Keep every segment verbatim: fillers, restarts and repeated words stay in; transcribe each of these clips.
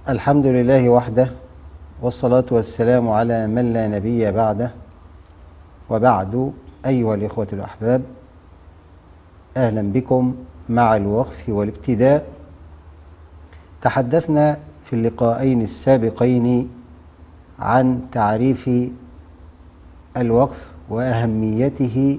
الحمد لله وحده، والصلاة والسلام على من لا نبي بعده، وبعد. أيها الإخوة الأحباب، أهلا بكم مع الوقف والابتداء. تحدثنا في اللقاءين السابقين عن تعريف الوقف وأهميته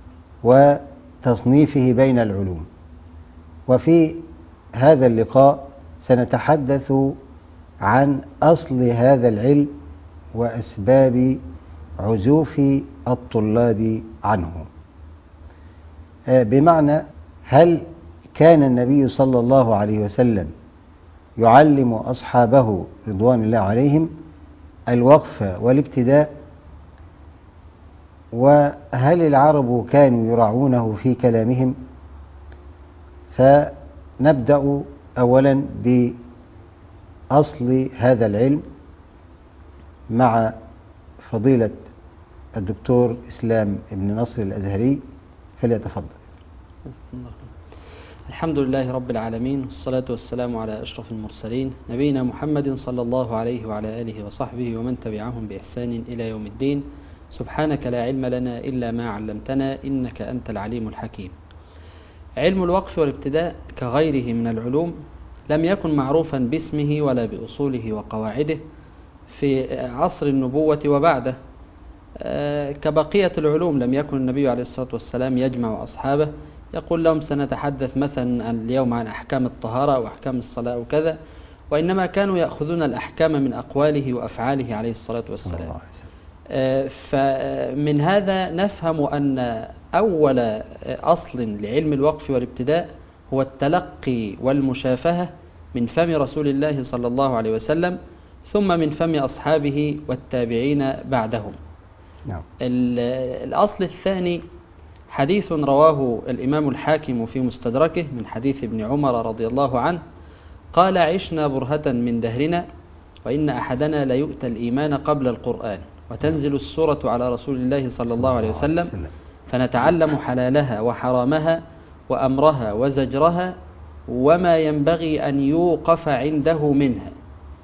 وتصنيفه بين العلوم، وفي هذا اللقاء سنتحدث عن أصل هذا العلم وأسباب عزوف الطلاب عنه. بمعنى، هل كان النبي صلى الله عليه وسلم يعلم أصحابه رضوان الله عليهم الوقف والابتداء؟ وهل العرب كانوا يراعونه في كلامهم؟ فنبدأ أولا بأصل هذا العلم مع فضيلة الدكتور إسلام ابن نصر الأزهري، فليتفضل. الحمد لله رب العالمين، والصلاة والسلام على أشرف المرسلين نبينا محمد صلى الله عليه وعلى آله وصحبه ومن تبعهم بإحسان إلى يوم الدين. سبحانك لا علم لنا إلا ما علمتنا إنك أنت العليم الحكيم. علم الوقف والابتداء كغيره من العلوم لم يكن معروفا باسمه ولا بأصوله وقواعده في عصر النبوة وبعده. كبقية العلوم لم يكن النبي عليه الصلاة والسلام يجمع أصحابه يقول لهم سنتحدث مثلا اليوم عن أحكام الطهارة أو أحكام الصلاة وكذا، وإنما كانوا يأخذون الأحكام من أقواله وأفعاله عليه الصلاة والسلام. فمن هذا نفهم أن أول أصل لعلم الوقف والابتداء هو التلقي والمشافهة من فم رسول الله صلى الله عليه وسلم، ثم من فم أصحابه والتابعين بعدهم. نعم. الأصل الثاني حديث رواه الإمام الحاكم في مستدركه من حديث ابن عمر رضي الله عنه قال: عشنا برهة من دهرنا، وإن أحدنا ليؤتى الإيمان قبل القرآن، وتنزل السورة على رسول الله صلى الله عليه وسلم، فنتعلم حلالها وحرامها وأمرها وزجرها وما ينبغي أن يوقف عنده منها.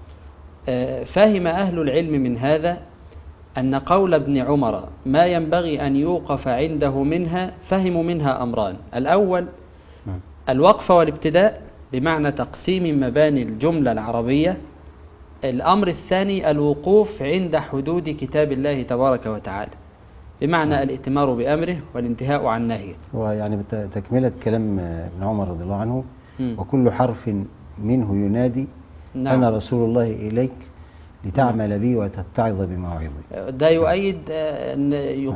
فهم أهل العلم من هذا أن قول ابن عمر ما ينبغي أن يوقف عنده منها فهموا منها أمران: الأول الوقف والابتداء بمعنى تقسيم مباني الجملة العربية. الأمر الثاني الوقوف عند حدود كتاب الله تبارك وتعالى بمعنى الائتمار بأمره والانتهاء عن نهيه. ويعني تكملة كلام ابن عمر رضي الله عنه: وكل حرف منه ينادي نعم. أنا رسول الله إليك لتعمل بي وتتعظ بمواعظي. ده يؤيد أن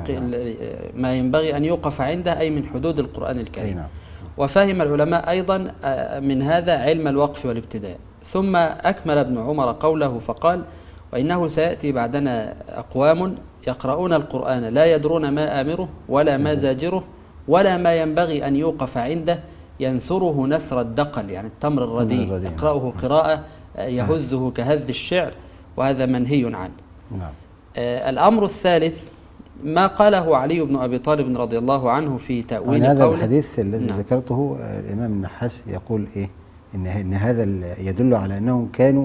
ما ينبغي أن يوقف عنده، أي من حدود القرآن الكريم. نعم. وفهم العلماء أيضا من هذا علم الوقف والابتداء. ثم أكمل ابن عمر قوله فقال: وإنه سيأتي بعدنا أقوام يقرؤون القرآن لا يدرون ما آمره ولا ما زاجره ولا ما ينبغي أن يوقف عنده، ينثره نثر الدقل، يعني التمر الرديء، يقرأه قراءة يهزه كهذ الشعر، وهذا منهي عنه. نعم. آه الأمر الثالث ما قاله علي بن أبي طالب رضي الله عنه في تأويل هذا قوله. الحديث الذي نعم. ذكرته الإمام النحاس يقول إيه؟ إن إن هذا يدل على أنهم كانوا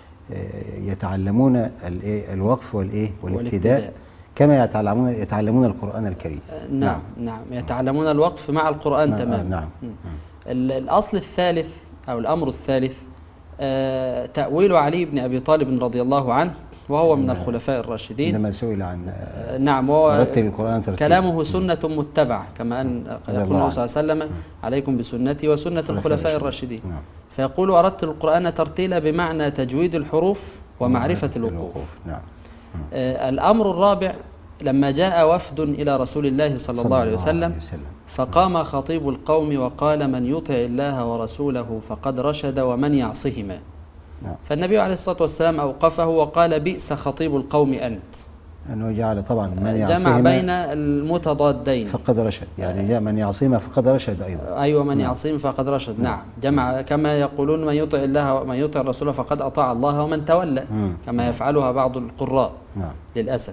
يتعلمون الوقف والإيه والابتداء كما يتعلمون يتعلمون القرآن الكريم. نعم نعم, نعم. يتعلمون الوقف مع القرآن نعم. تماما. نعم. الأصل الثالث أو الأمر الثالث آه تأويل علي بن أبي طالب رضي الله عنه، وهو من الخلفاء الراشدين. عندما سئل عن آه نعم ورتل القرآن ترتيل، كلامه سنة متبعة، كما أن يقول الله صلى الله عليه وسلم: عليكم بسنتي وسنة الخلفاء الراشدين. نعم. فيقول: أردت القرآن ترتيلا بمعنى تجويد الحروف ومعرفة الوقوف. نعم. آه الأمر الرابع لما جاء وفد إلى رسول الله صلى الله عليه وسلم فقام خطيب القوم وقال: من يطع الله ورسوله فقد رشد ومن يعصهما. نعم. فالنبي عليه الصلاة والسلام أوقفه وقال: بئس خطيب القوم أنت. أنه جعل طبعا من يعصيهما جمع بين المتضادين، فقد رشد، يعني من يعصيهما فقد رشد أيضا. أيوة، من يعصيهما فقد رشد. نعم. نعم. جمع كما يقولون: من يطع الله ومن يطع الرسول فقد أطاع الله ومن تولى، مم. كما يفعلها بعض القراء. نعم. للأسف.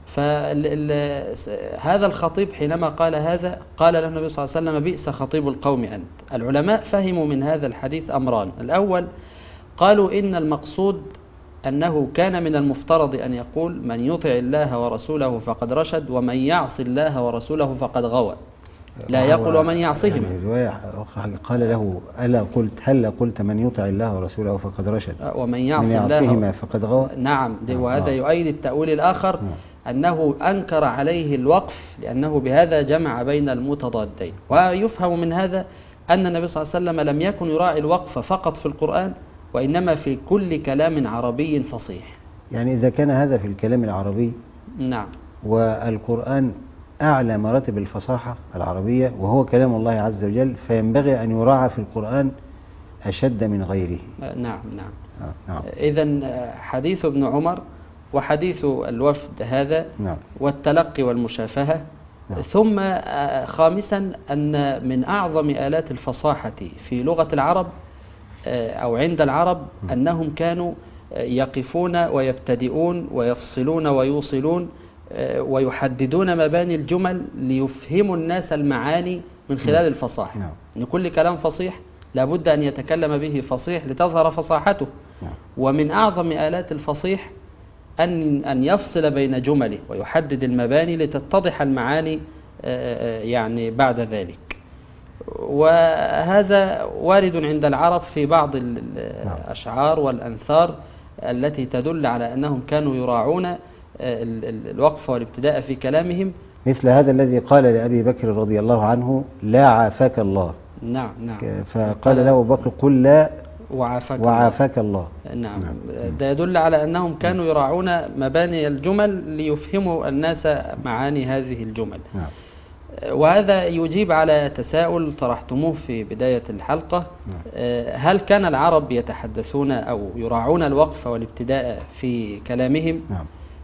فهذا الخطيب حينما قال هذا قال له النبي صلى الله عليه وسلم: بئس خطيب القوم أنت. العلماء فهموا من هذا الحديث أمران: الأول قالوا إن المقصود أنه كان من المفترض أن يقول من يطع الله ورسوله فقد رشد ومن يعص الله ورسوله فقد غوى، لا يقول ومن يعصهما. يعني رواية أخرى قال له ألا قلت هل قلت من يطع الله ورسوله فقد رشد ومن يعص من الله يعصهما فقد غوى. نعم، وهذا آه. يؤيد التأويل الآخر آه. أنه أنكر عليه الوقف لأنه بهذا جمع بين المتضادين. ويفهم من هذا أن النبي صلى الله عليه وسلم لم يكن يراعي الوقف فقط في القرآن، وإنما في كل كلام عربي فصيح. يعني إذا كان هذا في الكلام العربي، نعم، والقرآن أعلى مراتب الفصاحة العربية وهو كلام الله عز وجل، فينبغي أن يراعى في القرآن أشد من غيره. نعم نعم. آه. نعم. إذن حديث ابن عمر وحديث الوفد هذا، نعم، والتلقي والمشافهة. نعم. ثم خامسا أن من أعظم آلات الفصاحة في لغة العرب أو عند العرب أنهم كانوا يقفون ويبتدئون ويفصلون ويوصلون ويحددون مباني الجمل ليفهموا الناس المعاني من خلال الفصاحة. نعم. إن كل كلام فصيح لابد أن يتكلم به فصيح لتظهر فصاحته. نعم. ومن أعظم آلات الفصيح أن أن يفصل بين جمله ويحدد المباني لتتضح المعاني يعني بعد ذلك. وهذا وارد عند العرب في بعض الأشعار والأنثار التي تدل على أنهم كانوا يراعون الوقف والابتداء في كلامهم، مثل هذا الذي قال لأبي بكر رضي الله عنه لا عافاك الله. نعم نعم. فقال له أبو بكر قل لا وعافاك, وعافاك الله. الله. نعم. نعم. ده يدل على أنهم كانوا يراعون مباني الجمل ليفهموا الناس معاني هذه الجمل. نعم. وهذا يجيب على تساؤل طرحتموه في بداية الحلقة. هل كان العرب يتحدثون أو يراعون الوقف والابتداء في كلامهم؟ نعم.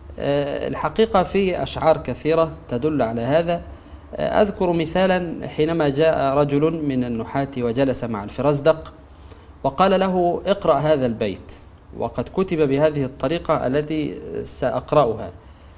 الحقيقة في أشعار كثيرة تدل على هذا. أذكر مثالا حينما جاء رجل من النحاة وجلس مع الفرزدق وقال له اقرأ هذا البيت، وقد كتب بهذه الطريقة التي سأقرأها: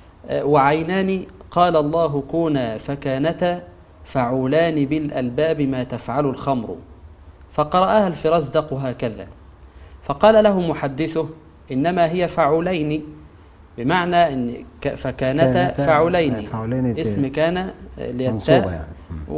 وعينان قال الله كونا فكانتا فعولان بالألباب ما تفعل الخمر. فقرأها الفرزدق هكذا، فقال له محدثه إنما هي فعولين، بمعنى أن فكانتا فعولين، فعولين اسم كان للتاء يعني.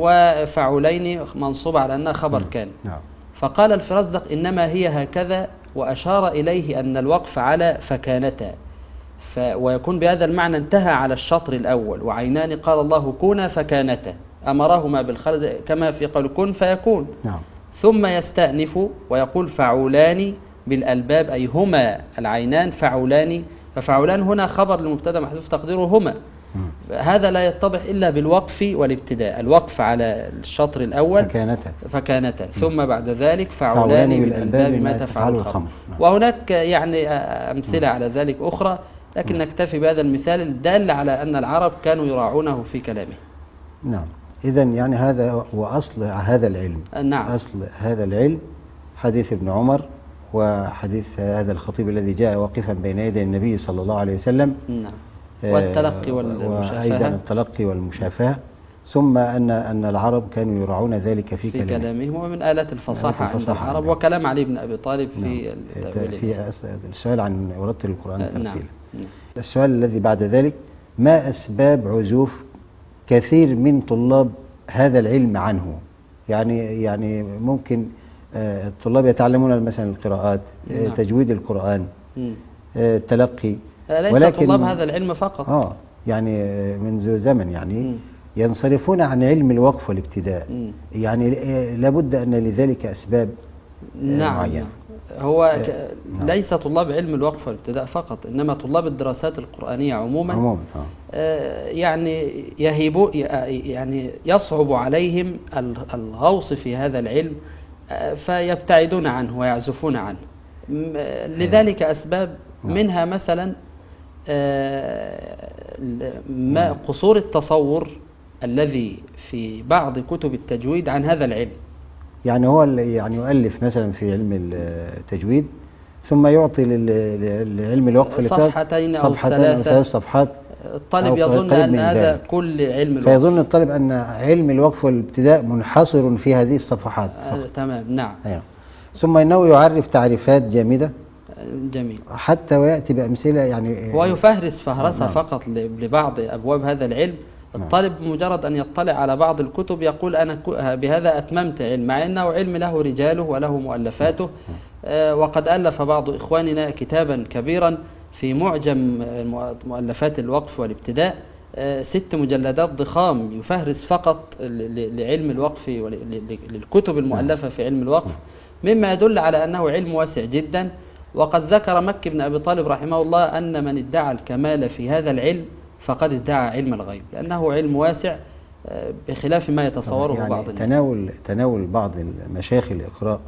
وفعولين منصوب على أنها خبر كان. نعم. فقال الفرزدق إنما هي هكذا، وأشار إليه أن الوقف على فكانتا، ف ويكون بهذا المعنى انتهى على الشطر الأول: وعينان قال الله كونا فكانتا، أمرهما بالخلق كما في قول كن فيكون. نعم. ثم يستأنف ويقول فعولان بالألباب، أي هما العينان فعولان، ففعولان هنا خبر للمبتدا محذوف تقديره هما. م. هذا لا يتضح إلا بالوقف والابتداء، الوقف على الشطر الأول فكانتا, فكانتا. ثم بعد ذلك فعولان بالألباب ما تفعل الخمر. وهناك يعني أمثلة م. على ذلك أخرى، لكن م. نكتفي بهذا المثال الدال على أن العرب كانوا يراعونه في كلامه. نعم. إذن يعني هذا هو أصل هذا العلم. نعم. أصل هذا العلم حديث ابن عمر وحديث هذا الخطيب الذي جاء واقفا بين يدي النبي صلى الله عليه وسلم. نعم. والتلقي والمشافهة، وأيضا التلقي والمشافهة. ثم أن أن العرب كانوا يراعون ذلك في, في كلامهم، ومن آلات الفصاحة عند العرب. نعم. وكلام علي بن أبي طالب في نعم. في السؤال عن ورتل القرآن ترتيلا. نعم. السؤال الذي بعد ذلك: ما أسباب عزوف كثير من طلاب هذا العلم عنه؟ يعني يعني ممكن الطلاب يتعلمون مثلا القراءات، نعم. تجويد القرآن، التلقي، ليس ولكن طلاب هذا العلم فقط. آه يعني منذ زمن يعني م. ينصرفون عن علم الوقف والابتداء. م. يعني لابد أن لذلك أسباب نعم معينة. هو ك... نعم. ليس طلاب علم الوقف والابتداء فقط، إنما طلاب الدراسات القرآنية عموما. عموما آه يعني يهيبوا يعني يصعب عليهم الغوص في هذا العلم، آه فيبتعدون عنه ويعزفون عنه. لذلك أسباب، منها مثلا ما قصور التصور الذي في بعض كتب التجويد عن هذا العلم. يعني هو يعني يؤلف مثلا في علم التجويد ثم يعطي لعلم الوقف صفحتين أو ثلاث صفحات. الطالب يظن أن هذا ذلك. كل علم الوقف، فيظن الطالب أن علم الوقف والابتداء منحصر في هذه الصفحات فقط. تمام. نعم. أيوه. ثم إنه يعرف تعريفات جامدة جميل. حتى ويأتي بأمثلة يعني. هو يفهرس فهرسة نعم. فقط ل- لبعض أبواب هذا العلم. نعم. الطالب بمجرد أن يطلع على بعض الكتب يقول أنا ك- بهذا أتممت علم، مع أنه علم له رجاله وله مؤلفاته. آه، وقد ألف بعض إخواننا كتابا كبيرا في معجم آه، مؤلفات الوقف والابتداء، آه، ست مجلدات ضخام يفهرس فقط ل- ل- لعلم الوقف وللكتب المؤلفة في علم الوقف، مما يدل على أنه علم واسع جدا. وقد ذكر مكي بن أبي طالب رحمه الله أن من ادعى الكمال في هذا العلم فقد ادعى علم الغيب، لأنه علم واسع آه، بخلاف ما يتصوره يعني بعض الناس. تناول تناول بعض مشايخ الإقراء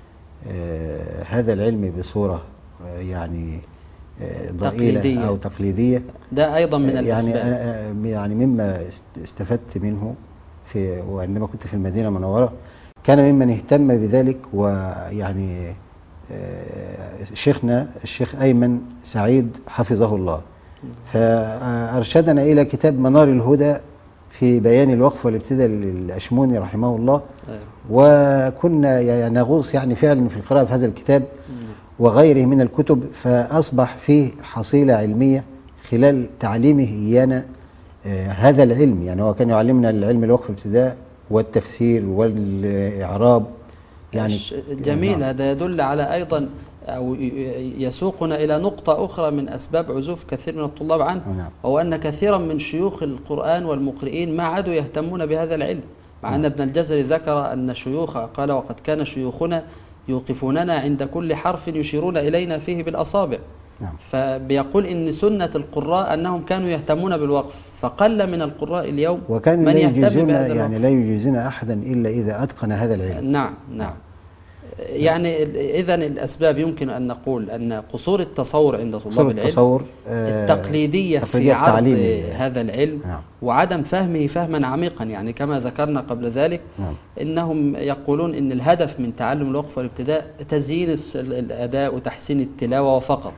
آه، هذا العلم بصورة آه، يعني آه، ضئيلة تقليدية. أو تقليدية، ده أيضا من يعني الأسباب. أنا- يعني مما است- استفدت منه في وعندما كنت في المدينة المنورة، كان ممن اهتم بذلك ويعني آه، شيخنا الشيخ أيمن سعيد حفظه الله، فأرشدنا إلى كتاب منار الهدى في بيان الوقف والابتداء للأشموني رحمه الله. أيوة. وكنا يعني نغوص يعني فعلا في القراءة في هذا الكتاب وغيره من الكتب، فأصبح فيه حصيلة علمية خلال تعليمه إيانا آه، هذا العلم. يعني هو كان يعلمنا العلم الوقف والابتداء والتفسير والإعراب يعني. الش- جميل. نعم. هذا يدل على أيضا أو ي- يسوقنا إلى نقطة أخرى من أسباب عزوف كثير من الطلاب عنه، نعم. وهو أن كثيرا من شيوخ القرآن والمقرئين ما عادوا يهتمون بهذا العلم، مع أن ابن الجزري ذكر أن شيوخ قال وقد كان شيوخنا يوقفوننا عند كل حرف يشيرون إلينا فيه بالأصابع. نعم. فبيقول إن سنة القراء أنهم كانوا يهتمون بالوقف، فقل من القراء اليوم وكان من لا يهتم يجيزون بهذا الوقف. يعني لا يجيزون أحدا إلا إذا أتقن هذا العلم. نعم نعم. يعني إذا الأسباب يمكن أن نقول أن قصور التصور عند طلاب قصور العلم، التصور آه، التقليدية في تقليدية عرض التعليم. هذا العلم، نعم. وعدم فهمه فهما عميقا. يعني كما ذكرنا قبل ذلك نعم. إنهم يقولون إن الهدف من تعلم الوقف والابتداء تزيين الس- الأداء وتحسين التلاوة فقط،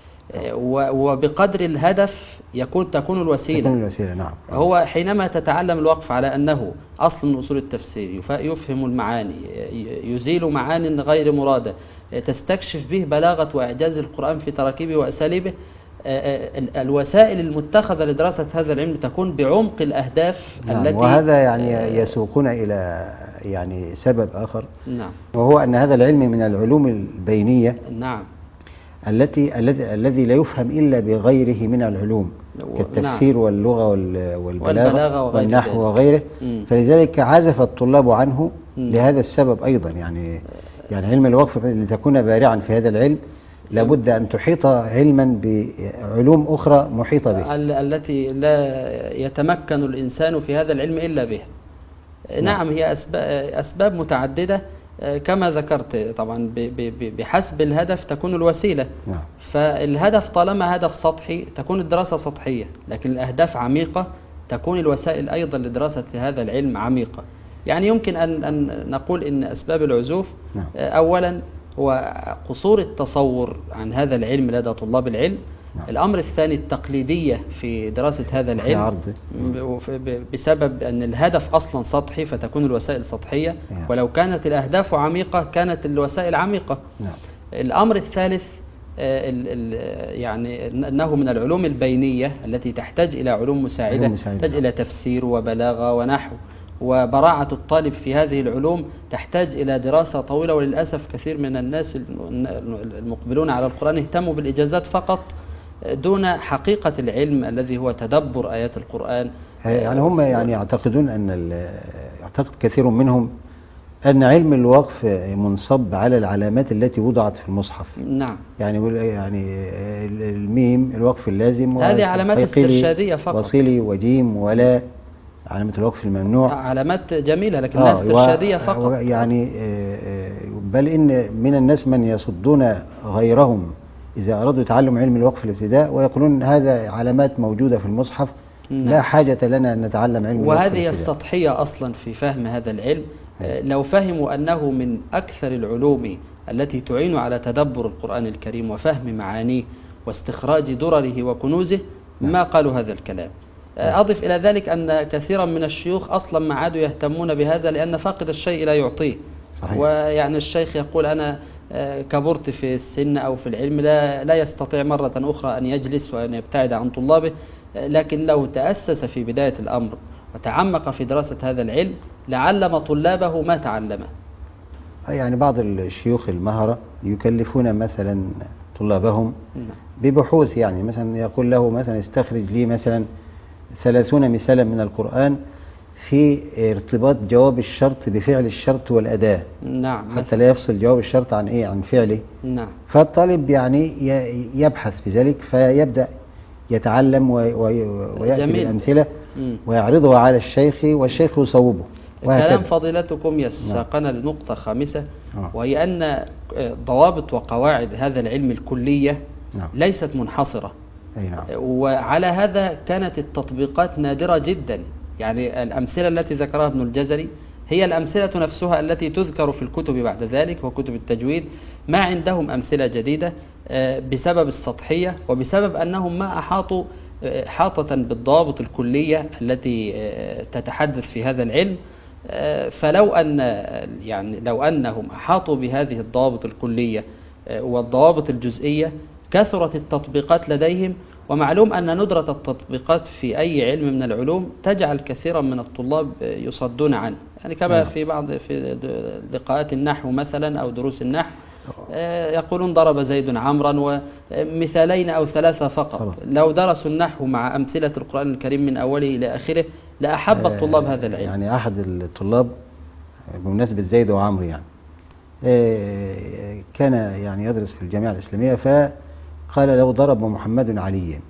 و- وبقدر الهدف يكون تكون الوسيلة. تكون الوسيلة. نعم. هو حينما تتعلم الوقف على أنه أصل من أصول التفسير، يف- يفهم المعاني، ي- يزيل معان غير مرادة، تستكشف به بلاغة وإعجاز القرآن في تراكيبه وأساليبه، آه، ال- الوسائل المتخذة لدراسة هذا العلم تكون بعمق الأهداف نعم. التي وهذا يعني آه، يسوقنا إلى يعني سبب آخر، نعم وهو أن هذا العلم من العلوم البينية نعم التي الذي الذي لا يفهم إلا بغيره من العلوم و- كالتفسير واللغة وال- والبلاغة والبلاغة وغير والنحو ذلك. وغيره. مم. فلذلك عزف الطلاب عنه مم. لهذا السبب أيضا. يعني يعني علم الوقف لتكون بارعا في هذا العلم لابد أن تحيط علما بعلوم أخرى محيطة به. ال- التي لا يتمكن الإنسان في هذا العلم إلا بها. نعم. هي أسباب, أسباب متعددة آه، كما ذكرت طبعا ب- ب- ب- بحسب الهدف تكون الوسيلة. نعم. فالهدف طالما هدف سطحي تكون الدراسة سطحية، لكن الأهداف عميقة تكون الوسائل أيضا لدراسة هذا العلم عميقة. يعني يمكن أن, أن نقول إن أسباب العزوف نعم. آه، أولا هو قصور التصور عن هذا العلم لدى طلاب العلم. نعم. الأمر الثاني التقليدية في دراسة هذا في العلم عرضه. ب- ب- بسبب أن الهدف أصلا سطحي فتكون الوسائل سطحية، نعم. ولو كانت الأهداف عميقة كانت الوسائل عميقة. نعم. الأمر الثالث آه، ال- ال- يعني أنه من العلوم البينية التي تحتاج إلى علوم مساعدة، علوم مساعدة. تحتاج إلى تفسير وبلاغة ونحو، وبراعة الطالب في هذه العلوم تحتاج إلى دراسة طويلة. وللأسف كثير من الناس المقبلون على القرآن اهتموا بالإجازات فقط دون حقيقة العلم الذي هو تدبر آيات القرآن. يعني هم يعني يعتقدون أن ال- يعتقد كثير منهم أن علم الوقف منصب على العلامات التي وضعت في المصحف. نعم. يعني يقول يعني الميم الوقف اللازم هذه علامات وقيقلي استرشادية فقط. وصيلي وجيم ولا علامة الوقف الممنوع. علامات جميلة لكنها آه استرشادية و- فقط. يعني آه، آه، بل إن من الناس من يصدون غيرهم إذا أرادوا تعلم علم الوقف الابتداء ويقولون هذا علامات موجودة في المصحف، نعم. لا حاجة لنا أن نتعلم علم الوقف وهذه الابتداء. السطحية أصلا في فهم هذا العلم. آه، لو فهموا أنه من أكثر العلوم التي تعين على تدبر القرآن الكريم وفهم معانيه واستخراج درره وكنوزه ما قالوا هذا الكلام. آه، أضف إلى ذلك أن كثيرا من الشيوخ أصلا ما عادوا يهتمون بهذا، لأن فاقد الشيء لا يعطيه. صحيح. ويعني الشيخ يقول أنا آه، كبرت في السن أو في العلم، لا, لا يستطيع مرة أخرى أن يجلس وأن يبتعد عن طلابه، آه، لكن لو تأسس في بداية الأمر وتعمق في دراسة هذا العلم لعلم طلابه ما تعلمه. يعني بعض الشيوخ المهرة يكلفون مثلا طلابهم نعم. ببحوث، يعني مثلا يقول له مثلا استخرج لي مثلا ثلاثون مثالا من القرآن في ارتباط جواب الشرط بفعل الشرط والأداة، نعم حتى مثلا. لا يفصل جواب الشرط عن إيه، عن فعله. نعم. فالطالب يعني ي- يبحث بذلك، فيبدأ يتعلم وي- وي- ويأتي جميل. بالأمثلة مم. ويعرضها على الشيخ والشيخ يصوبه كلام وهكذا. فضيلتكم يساقنا لنقطة خامسة، آه. وهي أن ضوابط وقواعد هذا العلم الكلية نعم. ليست منحصرة، أي نعم. وعلى هذا كانت التطبيقات نادرة جدا. يعني الأمثلة التي ذكرها ابن الجزري هي الأمثلة نفسها التي تذكر في الكتب بعد ذلك وكتب التجويد، ما عندهم أمثلة جديدة آه، بسبب السطحية وبسبب أنهم ما أحاطوا آه، حاطة بالضوابط الكلية التي آه، تتحدث في هذا العلم. آه، فلو أن يعني لو أنهم أحاطوا بهذه الضوابط الكلية آه، والضوابط الجزئية كثرت التطبيقات لديهم. ومعلوم أن ندرة التطبيقات في أي علم من العلوم تجعل كثيرا من الطلاب يصدون عنه، يعني كما في بعض في لقاءات النحو مثلا أو دروس النحو آه، يقولون ضرب زيد عمرا، ومثالين أو ثلاثة فقط. خلاص. لو درسوا النحو مع أمثلة القرآن الكريم من أوله إلى آخره لأحب الطلاب هذا العلم. يعني أحد الطلاب بمناسبة زيد وعمرو يعني آه، كان يعني يدرس في الجامعة الإسلامية، فقال لو ضرب محمد عليا،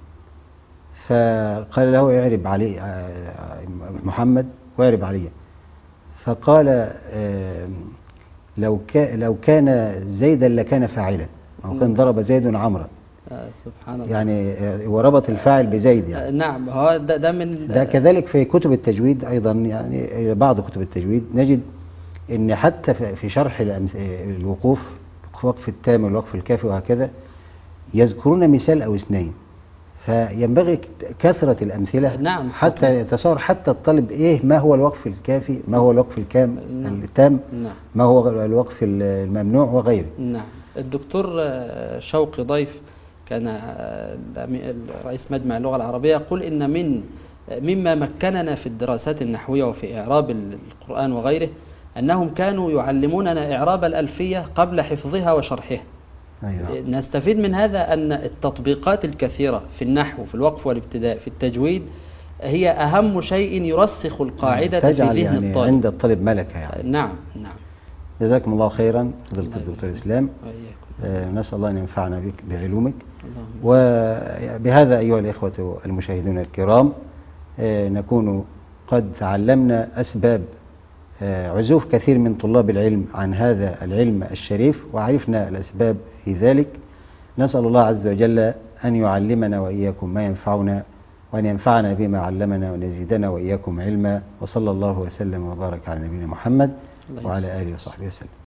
فقال له اعرب علي آه، محمد واعرب عليا، فقال آه، لو كان لو كان زيدا لكان فاعلا، أو كان ضرب زيد عمرا. آه، سبحان الله. يعني آه، وربط الفاعل بزيد يعني. آه، نعم. هو ده, ده من ده كذلك في كتب التجويد أيضا، يعني بعض كتب التجويد نجد ان حتى في في شرح الأمث- الوقوف، وقف التام والوقف الكافي وهكذا، يذكرون مثال او اثنين، فينبغي ك- كثرة الأمثلة. نعم. حتى يتصور حتى الطالب ايه ما هو الوقف الكافي، ما هو الوقف الكام نعم. التام، نعم. ما هو الوقف الممنوع وغيره. نعم. الدكتور آه، شوقي ضيف كان آه، الأمي- رئيس مجمع اللغة العربية يقول إن من مما مكننا في الدراسات النحوية وفي إعراب القرآن وغيره أنهم كانوا يعلموننا إعراب الألفية قبل حفظها وشرحها. أي نعم. نستفيد من هذا أن التطبيقات الكثيرة في النحو في الوقف والابتداء في التجويد هي أهم شيء يرسخ القاعدة في تجعل ذهن يعني الطالب. عند الطالب ملكة يعني. نعم. نعم. جزاكم الله خيرا فضيلة الله الدكتور يبارك. إسلام. وإياكم. آه، نسأل الله أن ينفعنا بك بعلومك. اللهم. وبهذا أيها الإخوة المشاهدون الكرام آه، نكون قد تعلمنا أسباب آه، عزوف كثير من طلاب العلم عن هذا العلم الشريف، وعرفنا الأسباب في ذلك. نسأل الله عز وجل أن يعلمنا وإياكم ما ينفعنا، وأن ينفعنا بما علمنا، وأن يزيدنا وإياكم علما. وصلى الله وسلم وبارك على نبينا محمد الله وعلى يسلمك. آله وصحبه وسلم.